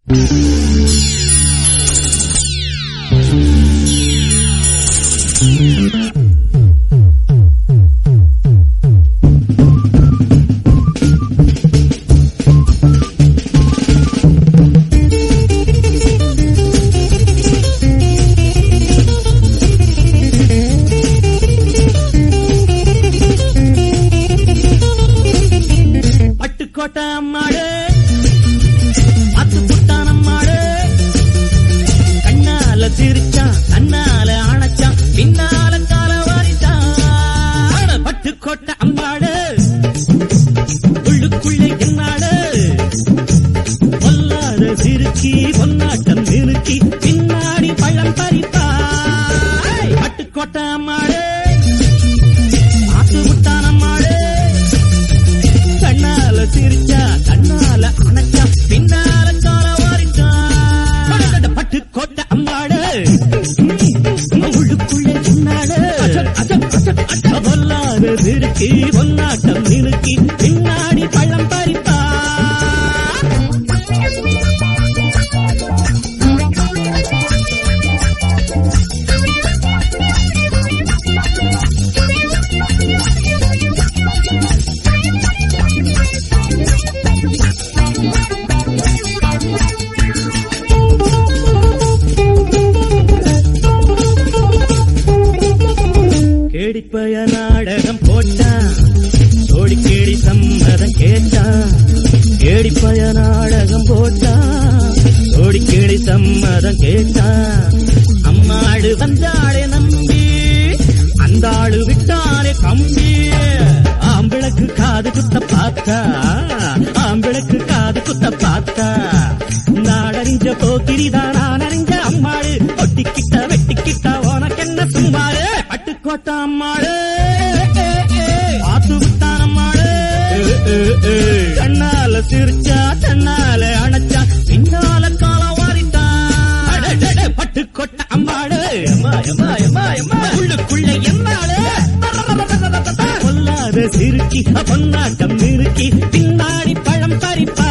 பட்டுக்கோட்டை அம்மாடு அத்து புட்டான் அம்மாடு கண்ணால சிரிச்சான் கண்ணால அணைச்சான் பின்னால கால வாரிச்சான். பட்டுக்கோட்டை அம்மாடு உள்ளுக்குள்ளே என்னாடு பொல்லாத சிறுக்கி பொன்னாட்டம் நிறுக்கி பின்னாடி பழம் பறிப்பாய். பட்டுக்கோட்டை அம்மாடு ஆத்து புட்டான் அம்மாடு கண்ணால சிரிச்சா கண்ணால அணைச்சா பின்னால கால வாரிச்சான். பட்டுக்கோட்டை அம்மாடு உள்ளுக்குள்ளே சொன்னாடு பொல்லாத சிறுக்கி பொன்னாட்டம் நிறுக்கி பின்னாடி பழம் பறிப்பா. கேடிப்பய நாடகம் போட்டான் சோடி கேடி சம்மதம் கேட்டான். கேடிப்பய நாடகம் போட்டான் சோடி கேடி சம்மதம் கேட்டான். அம்மாடு வந்தாளே நம்பி அந்த ஆளு விட்டானே கம்பி. ஆம்பிளக்கு காது குத்த பார்த்தா ஆம்பிளக்கு காது குத்த பார்த்தா நாடறிஞ்ச போக்கிரிதான் நான் அறிஞ்ச அம்மாடு ஒட்டிக்கிட்ட வெட்டிக்கிட்ட உனக்கு என்ன சும்மாடு. பட்டுக்கோட்டை அம்மாடு ஆத்து விட்டான் அம்மாடு கண்ணால சிரிச்சா கண்ணால அணைச்சா பின்னால கால வாரிட்டான். பட்டுக்கோட்டை அம்மாடு உள்ளுக்குள்ள என்னாடு பொல்லாத சிறுக்கி பொன்னாட்டம் நிறுக்கி பின்னாடி பழம் பறிப்பா.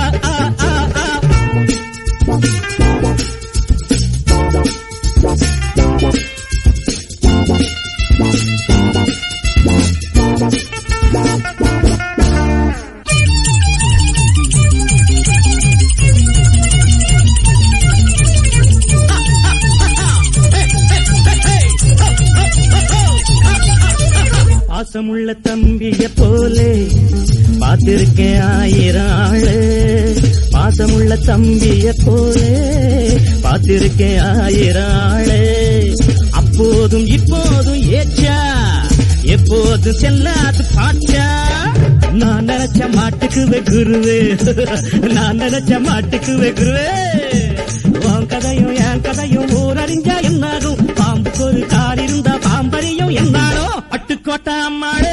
பாசமுள்ள தம்பிய போலே பார்த்திருக்கேன் ஆயிரம் ஆளு. பாசமுள்ள தம்பிய போலே பார்த்திருக்கேன் ஆயிரம் ஆளு. அப்போதும் இப்போதும் ஏச்சா எப்போதும் செல்லாது பாச்சா. நான் நினைச்ச மாட்டுக்குவே குருவே நான் நினைச்ச மாட்டுக்குவே குருவே. உன் கதையும் என் கதையும் ஊரறிஞ்சா என்னாகும் பாம்புக்கு ஒரு கால் இருந்தா பாம்பறியும் என்னாலும். பட்டுக்கோட்டை அம்மாடு